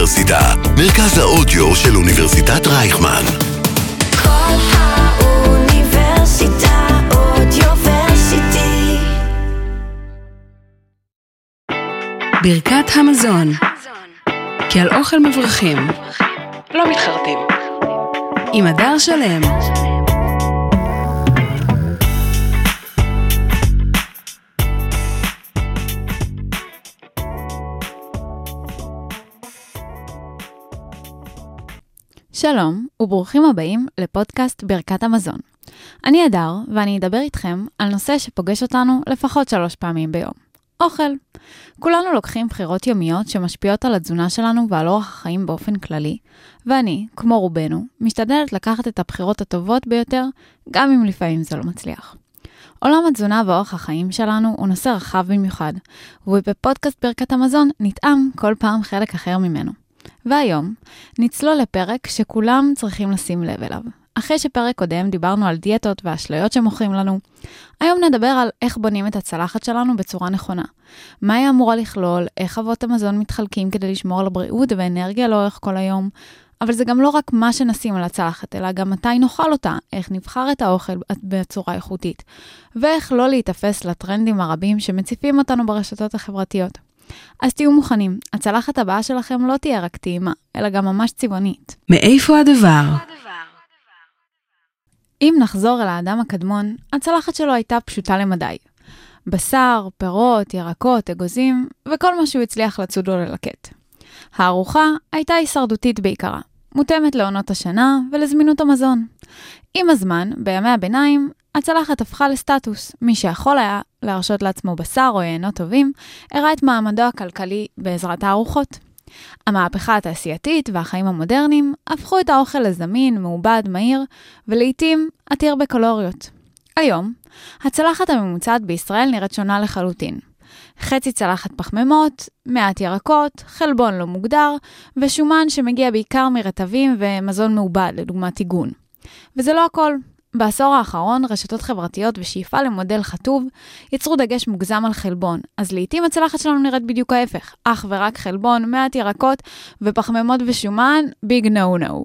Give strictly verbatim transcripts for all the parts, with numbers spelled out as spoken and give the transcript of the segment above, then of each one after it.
האוניברסיטה, מרכז האודיו של אוניברסיטת רייכמן. כל האוניברסיטה אודיוורסיטי. ברכת המזון, כי על אוכל מברכים, לא מתחרטים. עם הדר שלם. שלום וברוכים הבאים לפודקאסט ברכת המזון. אני הדר ואני אדבר איתכם על נושא שפוגש אותנו לפחות שלוש פעמים ביום. אוכל. כולנו לוקחים בחירות יומיות שמשפיעות על התזונה שלנו ועל אורח החיים באופן כללי, ואני, כמו רובנו, משתדלת לקחת את הבחירות הטובות ביותר, גם אם לפעמים זה לא מצליח. עולם התזונה ואורח החיים שלנו הוא נושא רחב במיוחד, ובפודקאסט ברכת המזון נטעם כל פעם חלק אחר ממנו. והיום נצלול לפרק שכולם צריכים לשים לב אליו. אחרי שפרק קודם דיברנו על דיאטות והאשליות שמוכרים לנו, היום נדבר על איך בונים את הצלחת שלנו בצורה נכונה. מה היא אמורה לכלול, איך אבות המזון מתחלקים כדי לשמור על הבריאות ואנרגיה לאורך כל היום, אבל זה גם לא רק מה שנשים על הצלחת, אלא גם מתי נאכל אותה, איך נבחר את האוכל בצורה איכותית, ואיך לא להתאפס לטרנדים הרבים שמציפים אותנו ברשתות החברתיות. אז תהיו מוכנים, הצלחת הבאה שלכם לא תהיה רק טעימה, אלא גם ממש צבעונית. מאיפה הדבר? אם נחזור אל האדם הקדמון, הצלחת שלו הייתה פשוטה למדי. בשר, פירות, ירקות, אגוזים, וכל מה שהוא הצליח לצוד או ללקט. הארוחה הייתה הישרדותית בעיקרה, מותאמת לעונות השנה ולזמינות המזון. עם הזמן, בימי הביניים, הצלחת הפכה לסטטוס. מי שיכול היה להרשות לעצמו בשר או יינות טובים, הראה את מעמדו הכלכלי בעזרת הארוחות. המהפכה התעשייתית והחיים המודרניים הפכו את האוכל לזמין, מעובד, מהיר, ולעיתים עתיר בקלוריות. היום, הצלחת הממוצעת בישראל נראית שונה לחלוטין. חצי צלחת פחמימות, מעט ירקות, חלבון לא מוגדר, ושומן שמגיע בעיקר מרטבים ומזון מעובד, לדוגמת טיגון. וזה לא הכל. בעשור האחרון, רשתות חברתיות ושאיפה למודל חטוב יצרו דגש מוגזם על חלבון, אז לעתים הצלחת שלנו נראית בדיוק ההפך, אך ורק חלבון, מעט ירקות ופחמימות ושומן, ביג נו נו.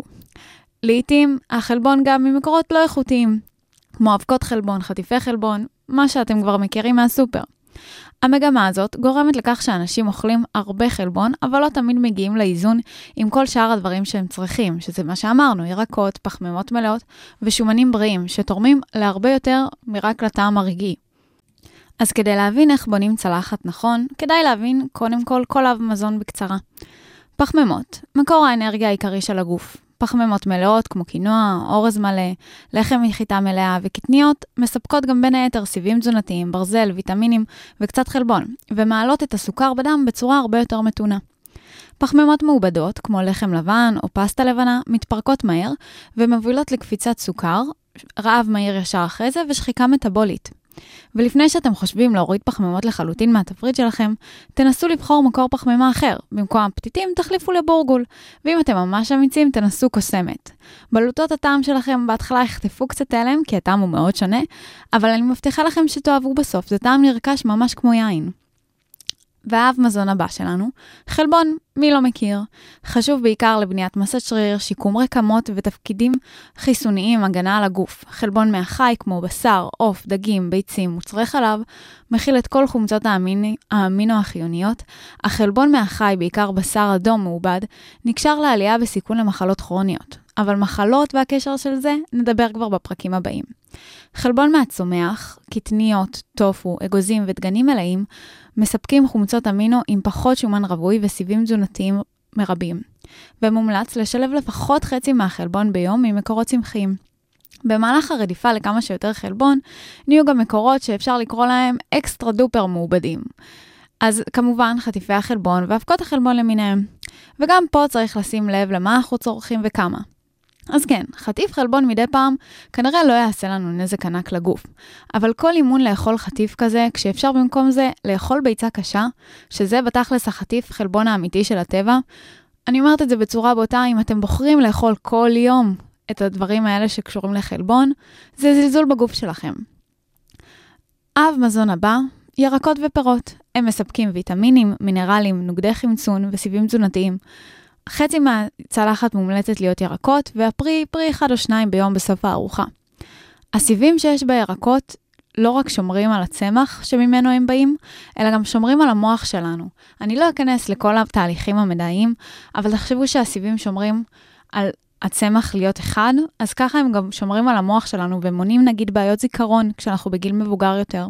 לעתים החלבון גם ממקורות לא איכותיים, כמו אבקות חלבון, חטיפי חלבון, מה שאתם כבר מכירים מהסופר. המגמה הזאת גורמת לכך שאנשים אוכלים הרבה חלבון, אבל לא תמיד מגיעים לאיזון עם כל שאר הדברים שהם צריכים, שזה מה שאמרנו, ירקות, פחמימות מלאות ושומנים בריאים, שתורמים להרבה יותר מרק לטעם הרגעי. אז כדי להבין איך בונים צלחת נכון, כדאי להבין קודם כל כל אב מזון בקצרה. פחמימות, מקור האנרגיה העיקרי של הגוף. פחמימות מלאות כמו קינוע, אורז מלא, לחם מחיטה מלאה וקטניות מספקות גם בין היתר סיבים תזונתיים, ברזל, ויטמינים וקצת חלבון, ומעלות את הסוכר בדם בצורה הרבה יותר מתונה. פחמימות מעובדות כמו לחם לבן או פסטה לבנה מתפרקות מהר ומובילות לקפיצת סוכר, רעב מהיר ישר אחרי זה ושחיקה מטאבולית. ולפני שאתם חושבים להוריד פחמימות לחלוטין מהתפריט שלכם, תנסו לבחור מקור פחמימה אחר. במקום הפתיתים תחליפו לבורגול, ואם אתם ממש אמיצים תנסו קוסמת. בלוטות הטעם שלכם בהתחלה יחטפו קצת אליהם, כי הטעם הוא מאוד שונה, אבל אני מבטיחה לכם שתאהבו בסוף, זה טעם נרכש ממש כמו יין. והאב מזון הבא שלנו, חלבון, מי לא מכיר? חשוב בעיקר לבניית מסת שריר, שיקום רקמות ותפקידים חיסוניים, הגנה על הגוף. חלבון מהחי כמו בשר, עוף, דגים, ביצים, מוצרי חלב, מכיל את כל חומצות האמיני, האמינו החיוניות. החלבון מהחי, בעיקר בשר אדום מעובד, נקשר לעלייה בסיכון למחלות כרוניות. אבל מחלות והקשר של זה נדבר כבר בפרקים הבאים. חלבון מהצומח, קטניות, טופו, אגוזים ודגנים מלאים, מספקים חומצות אמינו עם פחות שומן רווי וסיבים תזונתיים מרבים. ומומלץ לשלב לפחות חצי מהחלבון ביום ממקורות צמחיים. במהלך הרדיפה לכמה שיותר חלבון, נהיו גם מקורות שאפשר לקרוא להם אקסטרה דופר מעובדים. אז כמובן חטיפי החלבון ואבקות החלבון למיניהם. וגם פה צריך לשים לב למה אנחנו צורכים וכמה. אז כן, חטיף חלבון מדי פעם כנראה לא יעשה לנו נזק ענק לגוף, אבל כל אימון לאכול חטיף כזה, כשאפשר במקום זה לאכול ביצה קשה, שזה בתכלס החטיף חלבון האמיתי של הטבע, אני אומרת את זה בצורה בוטה, אם אתם בוחרים לאכול כל יום את הדברים האלה שקשורים לחלבון, זה זלזול בגוף שלכם. אב מזון הבא, ירקות ופירות. הם מספקים ויטמינים, מינרלים, נוגדי חמצון וסיבים תזונתיים. חצי מהצלחת מומלצת להיות ירקות, והפרי, פרי אחד או שניים ביום בסוף הארוחה. הסיבים שיש בירקות לא רק שומרים על הצמח שממנו הם באים, אלא גם שומרים על המוח שלנו. אני לא אכנס לכל התהליכים המדעיים, אבל תחשבו שהסיבים שומרים על הצמח להיות אחד, אז ככה הם גם שומרים על המוח שלנו, ומונים נגיד בעיות זיכרון כשאנחנו בגיל מבוגר יותר.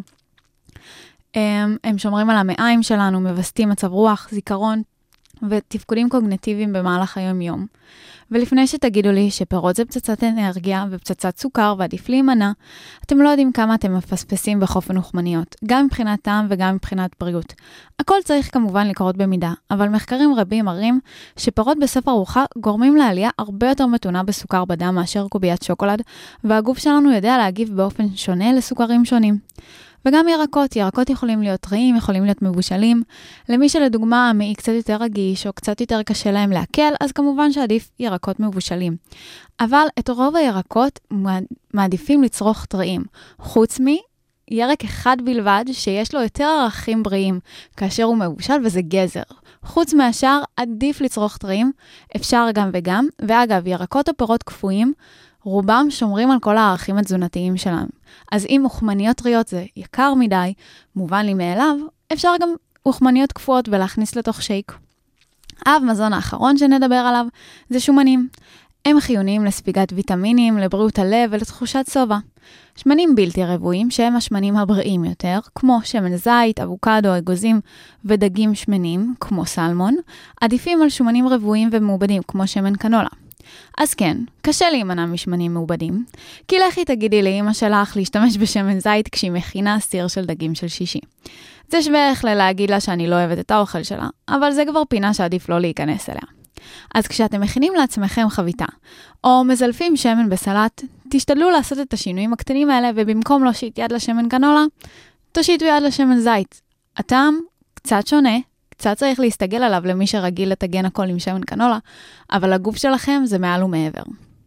הם, הם שומרים על המעיים שלנו, מבסטים מצב רוח, זיכרון, ותפקודים קוגניטיביים במהלך היום-יום. ולפני שתגידו לי שפירות זה פצצת אנרגיה ופצצת סוכר ועדיף להימנע, אתם לא יודעים כמה אתם מפספסים בחופן וחמניות, גם מבחינת טעם וגם מבחינת בריאות. הכל צריך כמובן לקרות במידה, אבל מחקרים רבים מראים שפירות בסוף ארוחה גורמים לעלייה הרבה יותר מתונה בסוכר בדם מאשר קוביית שוקולד, והגוף שלנו יודע להגיב באופן שונה לסוכרים שונים. וגם ירקות, ירקות יכולים להיות טריים, יכולים להיות מבושלים. למי שלדוגמה המעי קצת יותר רגיש או קצת יותר קשה להם להקל, אז כמובן שעדיף ירקות מבושלים. אבל את רוב הירקות מעדיפים לצרוך טריים, חוץ מירק אחד בלבד שיש לו יותר ערכים בריאים כאשר הוא מבושל, וזה גזר. חוץ מהשאר עדיף לצרוך טריים, אפשר גם וגם, ואגב ירקות או פירות קפואים, רובם שומרים על כל הערכים התזונתיים שלהם. אז אם אוכמניות טריות זה יקר מדי, מובן לי מאליו, אפשר גם אוכמניות קפואות ולהכניס לתוך שייק. אב מזון האחרון שנדבר עליו זה שומנים. הם חיוניים לספיגת ויטמינים, לבריאות הלב ולתחושת סובה. שמנים בלתי רבועים שהם השמנים הבריאים יותר, כמו שמן זית, אבוקדו, אגוזים ודגים שמנים, כמו סלמון, עדיפים על שומנים רבועים ומעובדים, כמו שמן קנולה. אז כן, קשה להימנע משמנים מעובדים, כי לכי תגידי לאמא שלך להשתמש בשמן זית כשהיא מכינה סיר של דגים של שישי. זה שווה איך להגיד לה שאני לא אוהבת את האוכל שלה, אבל זה כבר פינה שעדיף לא להיכנס אליה. אז כשאתם מכינים לעצמכם חביתה, או מזלפים שמן בסלט, תשתדלו לעשות את השינויים הקטנים האלה, ובמקום להושיט יד לשמן קנולה, תושיטו יד לשמן זית. הטעם קצת שונה, קצת צריך להסתגל עליו למי שרגיל לתגן הכל עם שמן קנולה, אבל הגוף שלכם זה מעל ומעבר.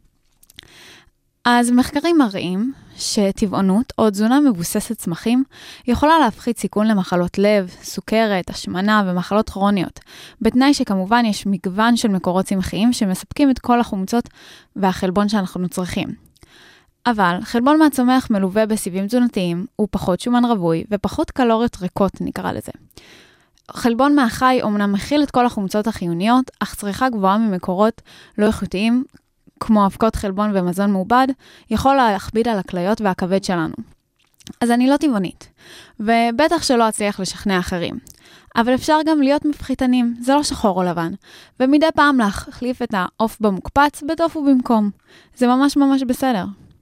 אז מחקרים מראים שטבעונות או תזונה מבוססת צמחים יכולה להפחית סיכון למחלות לב, סוכרת, השמנה ומחלות כרוניות, בתנאי שכמובן יש מגוון של מקורות צמחיים שמספקים את כל החומצות והחלבון שאנחנו צריכים. אבל חלבון מהצומח מלווה בסיבים תזונתיים, הוא פחות שומן רווי ופחות קלוריות ריקות נקרא לזה. חלבון מהחי אומנם מכיל את כל החומצות החיוניות, אך צריכה גבוהה ממקורות לא איכותיים, כמו אבקות חלבון ומזון מעובד, יכול להכביד על הכליות והכבד שלנו. אז אני לא טבעונית, ובטח שלא אצליח לשכנע אחרים. אבל אפשר גם להיות מפחיתנים, זה לא שחור או לבן, ומדי פעם להחליף את העוף במוקפץ בטוף ובמקום. זה ממש ממש בסדר.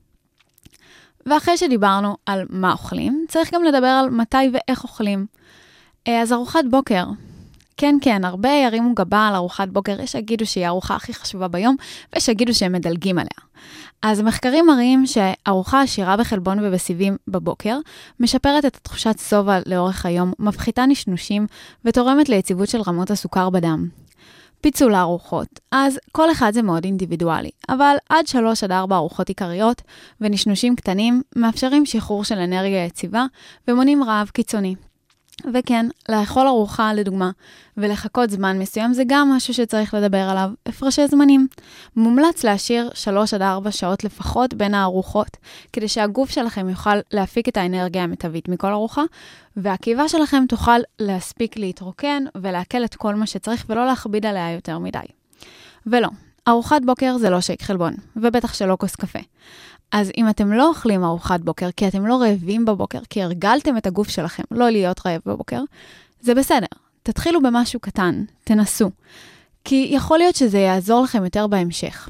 ואחרי שדיברנו על מה אוכלים, צריך גם לדבר על מתי ואיך אוכלים. אז ארוחת בוקר. כן, כן, הרבה ירימו גבה על ארוחת בוקר, יש שיגידו שהיא הארוחה הכי חשובה ביום, ויש שיגידו שהם מדלגים עליה. אז מחקרים מראים שארוחה עשירה בחלבון ובסיבים בבוקר, משפרת את תחושת סובה לאורך היום, מפחיתה נשנושים, ותורמת ליציבות של רמות הסוכר בדם. פיצול הארוחות. אז כל אחד זה מאוד אינדיבידואלי, אבל עד שלוש עד ארבע ארוחות עיקריות ונשנושים קטנים מאפשרים שחרור של אנרגיה יציבה ומונים רעב קיצוני. וכן, לאכול ארוחה לדוגמה ולחכות זמן מסוים זה גם משהו שצריך לדבר עליו, הפרשי זמנים. מומלץ להשאיר שלוש עד ארבע שעות לפחות בין הארוחות, כדי שהגוף שלכם יוכל להפיק את האנרגיה המיטבית מכל ארוחה, והקיבה שלכם תוכל להספיק להתרוקן ולהקל את כל מה שצריך ולא להכביד עליה יותר מדי. ולא, ארוחת בוקר זה לא שייק חלבון, ובטח שלא כוס קפה. אז אם אתם לא אוכלים ארוחת בוקר, כי אתם לא רעבים בבוקר, כי הרגלתם את הגוף שלכם לא להיות רעב בבוקר, זה בסדר. תתחילו במשהו קטן, תנסו. כי יכול להיות שזה יעזור לכם יותר בהמשך.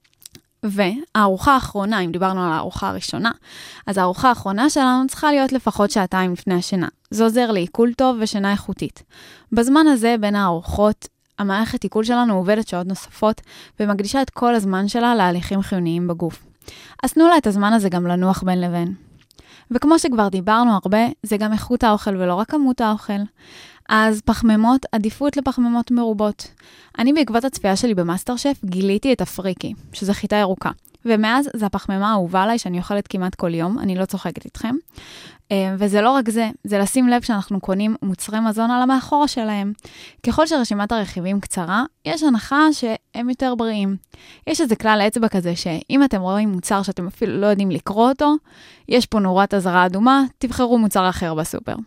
והארוחה האחרונה, אם דיברנו על הארוחה הראשונה, אז הארוחה האחרונה שלנו צריכה להיות לפחות שעתיים לפני השינה. זה עוזר לעיכול טוב ושינה איכותית. בזמן הזה, בין הארוחות, המערכת עיכול שלנו עובדת שעות נוספות, ומקדישה את כל הזמן שלה להליכים חיוניים בגוף. אז תנו לה את הזמן הזה גם לנוח בין לבין. וכמו שכבר דיברנו הרבה, זה גם איכות האוכל ולא רק כמות האוכל. אז פחמימות, עדיפות לפחמימות מרובות. אני בעקבות הצפייה שלי במאסטר שף גיליתי את הפריקי, שזה חיטה ירוקה. ומאז זה הפחמימה האהובה עליי שאני אוכלת כמעט כל יום, אני לא צוחקת איתכם. וזה לא רק זה, זה לשים לב שאנחנו קונים מוצרי מזון על המאחורה שלהם. ככל שרשימת הרכיבים קצרה, יש הנחה שהם יותר בריאים. יש איזה כלל האצבע כזה שאם אתם רואים מוצר שאתם אפילו לא יודעים לקרוא אותו, יש פה נורת אזהרה אדומה, תבחרו מוצר אחר בסופר.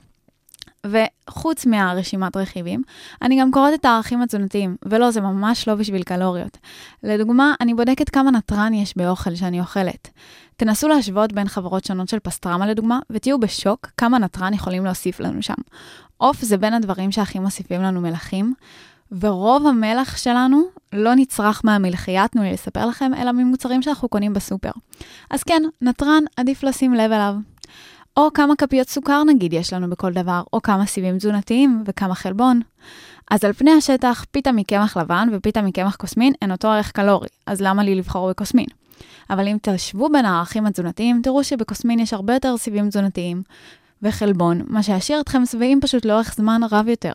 וחוץ מהרשימת רכיבים, אני גם קוראת את הערכים התזונתיים, ולא, זה ממש לא בשביל קלוריות. לדוגמה, אני בודקת כמה נטרן יש באוכל שאני אוכלת. תנסו להשוות בין חברות שונות של פסטרמה לדוגמה, ותהיו בשוק כמה נטרן יכולים להוסיף לנו שם. עוף זה בין הדברים שהכי מוסיפים לנו מלחים, ורוב המלח שלנו לא נצרך מהמלחייה, תנו לי לספר לכם, אלא ממוצרים שאנחנו קונים בסופר. אז כן, נטרן עדיף לשים לב אליו. או כמה כפיות סוכר נגיד יש לנו בכל דבר, או כמה סיבים תזונתיים וכמה חלבון. אז על פני השטח, פיתה מקמח לבן ופיתה מקמח קוסמין אין אותו ערך קלורי, אז למה לי לבחור בקוסמין? אבל אם תשוו בין הערכים התזונתיים, תראו שבקוסמין יש הרבה יותר סיבים תזונתיים וחלבון, מה שישאיר אתכם שבעים פשוט לאורך זמן רב יותר.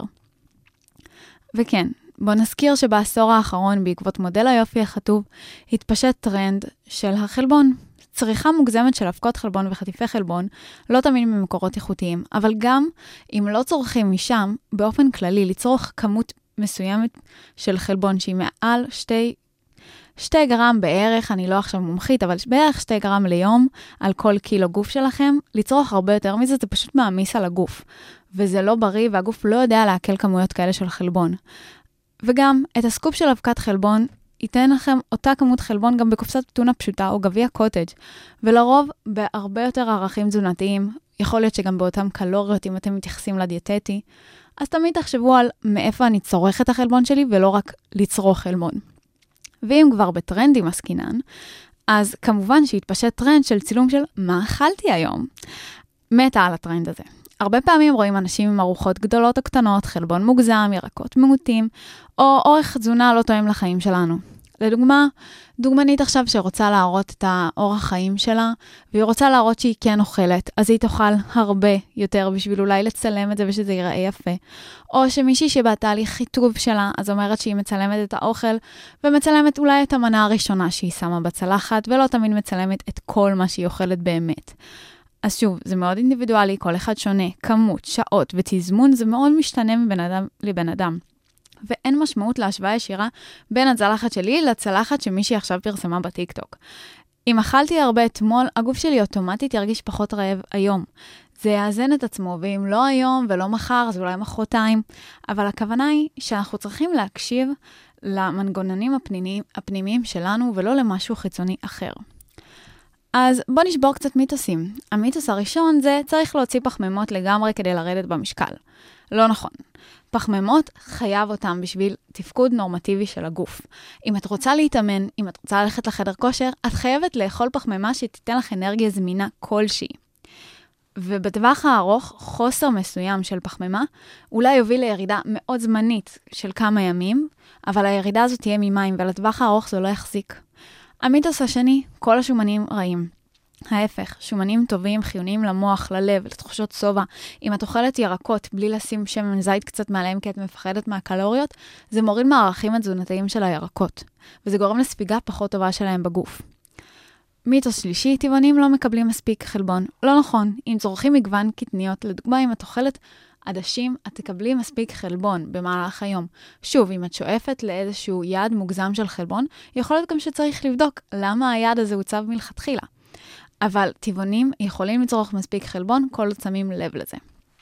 וכן, בוא נזכיר שבעשור האחרון, בעקבות מודל היופי החטוב, התפשט טרנד של החלבון. צריכה מוגזמת של אבקות חלבון וחטיפי חלבון, לא תמיד ממקורות איכותיים, אבל גם אם לא צורכים משם, באופן כללי, לצרוך כמות מסוימת של חלבון שהיא מעל שתי, שתי גרם בערך, אני לא עכשיו מומחית, אבל בערך שתי גרם ליום על כל קילו גוף שלכם, לצרוך הרבה יותר מזה, זה פשוט מעמיס על הגוף, וזה לא בריא, והגוף לא יודע להקל כמויות כאלה של חלבון. וגם את הסקופ של אבקת חלבון, ייתן לכם אותה כמות חלבון גם בקופסת טונה פשוטה או גביע קוטג', ולרוב בהרבה יותר ערכים תזונתיים, יכול להיות שגם באותם קלוריות אם אתם מתייחסים לדיאטטי, אז תמיד תחשבו על מאיפה אני צורך את החלבון שלי ולא רק לצרוך חלבון. ואם כבר בטרנדים עסקינן, אז כמובן שהתפשט טרנד של צילום של מה אכלתי היום. מתה על הטרנד הזה. הרבה פעמים רואים אנשים עם ארוחות גדולות או קטנות, חלבון מוגזם, ירקות מעוטים, או אורך תזונה לא תואם לחיים שלנו. לדוגמה, דוגמנית עכשיו שרוצה להראות את האורח חיים שלה, והיא רוצה להראות שהיא כן אוכלת, אז היא תאכל הרבה יותר בשביל אולי לצלם את זה ושזה ייראה יפה. או שמישהי שבתהליך חיטוב שלה, אז אומרת שהיא מצלמת את האוכל, ומצלמת אולי את המנה הראשונה שהיא שמה בצלחת, ולא תמיד מצלמת את כל מה שהיא אוכלת באמת. אז שוב, זה מאוד אינדיבידואלי, כל אחד שונה, כמות, שעות ותזמון, זה מאוד משתנה מבן אדם לבן אדם. ואין משמעות להשוואה ישירה בין הצלחת שלי לצלחת שמישהי עכשיו פרסמה בטיקטוק. אם אכלתי הרבה אתמול, הגוף שלי אוטומטית ירגיש פחות רעב היום. זה יאזן את עצמו, ואם לא היום ולא מחר, אז אולי מחרתיים. אבל הכוונה היא שאנחנו צריכים להקשיב למנגנונים הפנימיים, הפנימיים שלנו, ולא למשהו חיצוני אחר. אז בוא נשבור קצת מיתוסים. המיתוס הראשון זה צריך להוציא פחמימות לגמרי כדי לרדת במשקל. לא נכון. פחמימות חייב אותם בשביל תפקוד נורמטיבי של הגוף. אם את רוצה להתאמן, אם את רוצה ללכת לחדר כושר, את חייבת לאכול פחמימה שתיתן לך אנרגיה זמינה כלשהי. ובטווח הארוך, חוסר מסוים של פחמימה, אולי יוביל לירידה מאוד זמנית של כמה ימים, אבל הירידה הזאת תהיה ממים, ולטווח הארוך זה לא יחזיק. המיתוס השני, כל השומנים רעים. ההפך, שומנים טובים, חיוניים למוח, ללב, לתחושות סובה. אם את אוכלת ירקות בלי לשים שמן זית קצת מעליהם כי את מפחדת מהקלוריות, זה מוריד מהערכים התזונתיים של הירקות, וזה גורם לספיגה פחות טובה שלהם בגוף. מיתוס שלישי, טבעונים לא מקבלים מספיק חלבון. לא נכון, אם צורכים מגוון קטניות, לדוגמה אם את אוכלת עדשים, את תקבלי מספיק חלבון במהלך היום. שוב, אם את שואפת לאיזשהו יעד מוגזם של חלבון, יכול להיות גם שצריך לבדוק למה היעד הזה הוצב מלכתחילה. אבל טבעונים יכולים לצרוך מספיק חלבון, כל עוד שמים לב לזה.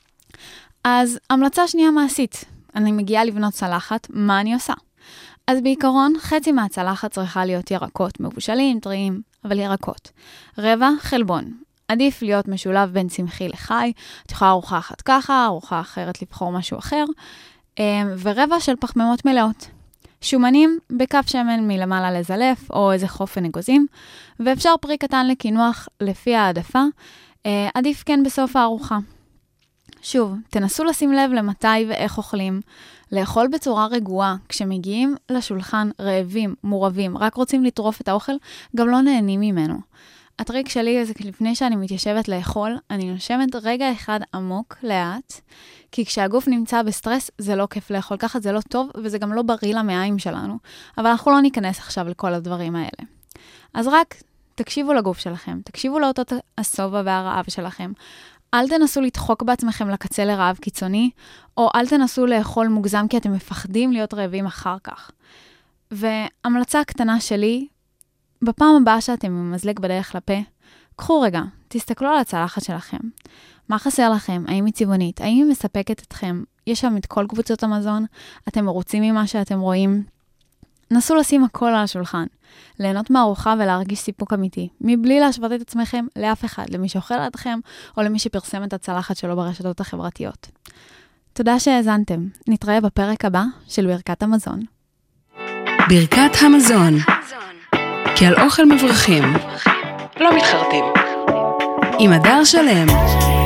אז המלצה שנייה מעשית, אני מגיעה לבנות צלחת, מה אני עושה? אז בעיקרון, חצי מהצלחת צריכה להיות ירקות, מבושלים, טריים, אבל ירקות. רבע, חלבון. עדיף להיות משולב בין צמחי לחי, את יכולה ארוחה אחת ככה, ארוחה אחרת לבחור משהו אחר, ורבע של פחמימות מלאות. שומנים בקף שמן מלמעלה לזלף, או איזה חופן אגוזים, ואפשר פרי קטן לקינוח לפי העדפה, עדיף כן בסוף הארוחה. שוב, תנסו לשים לב למתי ואיך אוכלים, לאכול בצורה רגועה, כשמגיעים לשולחן רעבים, מורבים, רק רוצים לטרוף את האוכל, גם לא נהנים ממנו. הטריק שלי זה לפני שאני מתיישבת לאכול, אני נושמת רגע אחד עמוק, לאט, כי כשהגוף נמצא בסטרס, זה לא כיף לאכול ככה, זה לא טוב, וזה גם לא בריא למעיים שלנו. אבל אנחנו לא ניכנס עכשיו לכל הדברים האלה. אז רק תקשיבו לגוף שלכם, תקשיבו לאותות הסובה והרעב שלכם. אל תנסו לדחוק בעצמכם לקצה לרעב קיצוני, או אל תנסו לאכול מוגזם כי אתם מפחדים להיות רעבים אחר כך. והמלצה קטנה שלי, בפעם הבאה שאתם עם מזלג בדרך לפה, קחו רגע, תסתכלו על הצלחת שלכם. מה חסר לכם? האם היא צבעונית? האם היא מספקת אתכם? יש שם את כל קבוצות המזון? אתם מרוצים ממה שאתם רואים? נסו לשים הכל על השולחן. ליהנות מהארוחה ולהרגיש סיפוק אמיתי, מבלי להשוות את עצמכם לאף אחד, למי שאוכל לידכם, או למי שפרסם את הצלחת שלו ברשתות החברתיות. תודה שהאזנתם. נתראה בפרק הבא של ברכת המזון. ברכת המזון. כי על אוכל מברכים. לא מתחרטים. עם הדר שלם.